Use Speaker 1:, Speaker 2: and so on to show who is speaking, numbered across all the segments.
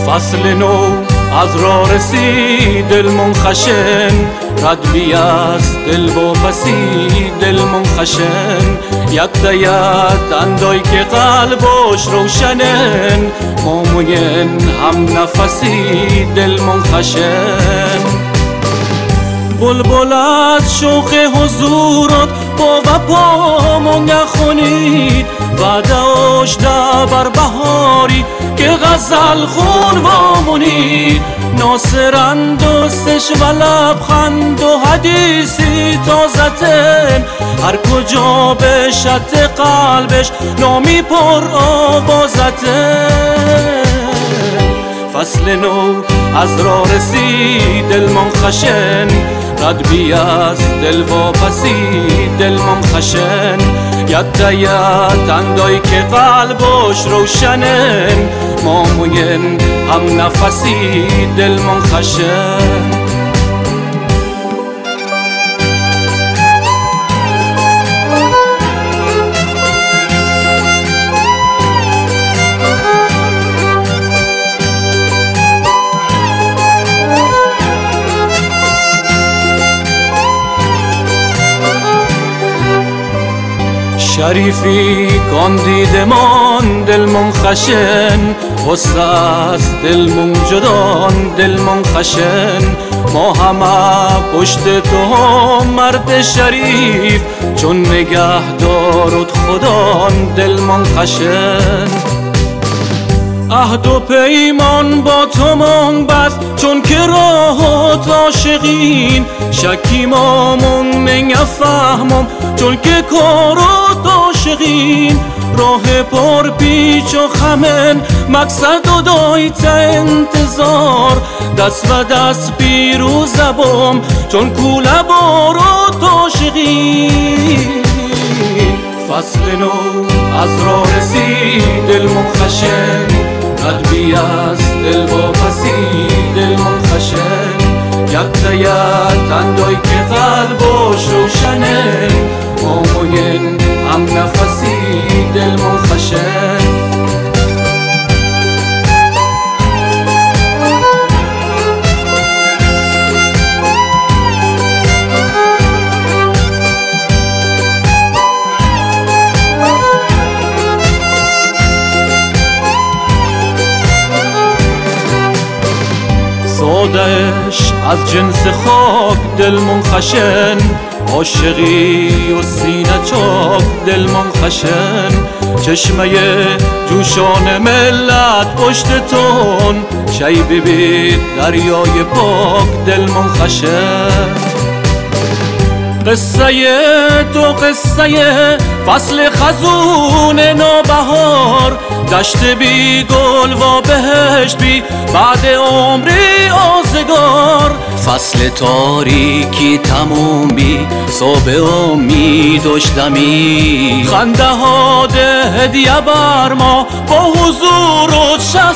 Speaker 1: فصل نو از راه رسید دل منخشن، رد بی از دل و پسی دل منخشن. ید ید اندای که قلبش روشنن، موموین هم نفسی دل منخشن. بلبل از شوق حضورات با وفا نخونید، وعده‌اش بر بهاری که غزل خون وامونید. ناصرن دوستش و لبخند و حدیثی تازتن، هر کجا بشت قلبش نامی پر آوازتن. فصل نو از راه رسید دل منخشن، رد بی از دل و پسی دل منخشن. ید ید اندای که قلبش روشنن، موموین هم نفسی دل منخشن. شریفی کاندیدمان دل منخشن، غصه است دل منجدان دل منخشن. ما همه پشت تو مرد شریف، چون نگه دارد خدان دل منخشن. عهد و پیمان با تو من بست، چون که راهات عاشقین. شکی مامون نفهمم چون که کارات عاشقین. راه پر پیچ و خمن مقصد و دایت انتظار. دست و دست پیروزه بام چون کوله بارات عاشقین. فصل نو از راه رسید دل منخشن، رد بی از دل و پسی دل منخشن. ید ید اندای که قلبش روشنه، موموین هم نفسی دل منخشن. سادش از جنس خاک دل منخشن، عاشقی و سینه چاک دل منخشن. چشمه جوشان ملت پشت تون، شی ببید دریای پاک دل منخشن. قصه تو قصه فصل خزون نوبهار، دشت بی گل و بهشت بی بعد عمری آزگار. فصل تاریکی تموم بی صبح امید و دمی، خنده ها ده هدیه بر ما با حضور و شه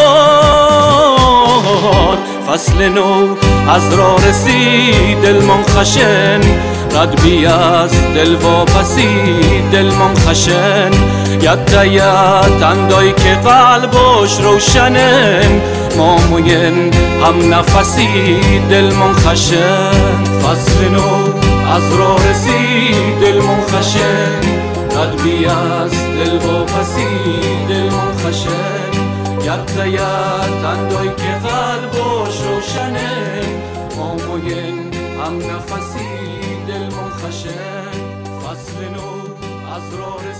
Speaker 1: سوار. فصل نو از راه رسید دل منخشن، رد بی از دل و پسی دل منخشن. ید ید اندای که قلبش روشنن، موموین هم نفسی دل منخشن. فصل نو از راه رسید دل منخشن، رد بی از دل و پسی دل منخشن. ید ید اندای که قلبش روشنن، موموین هم نفسی دل منخشن. فصل نو از راه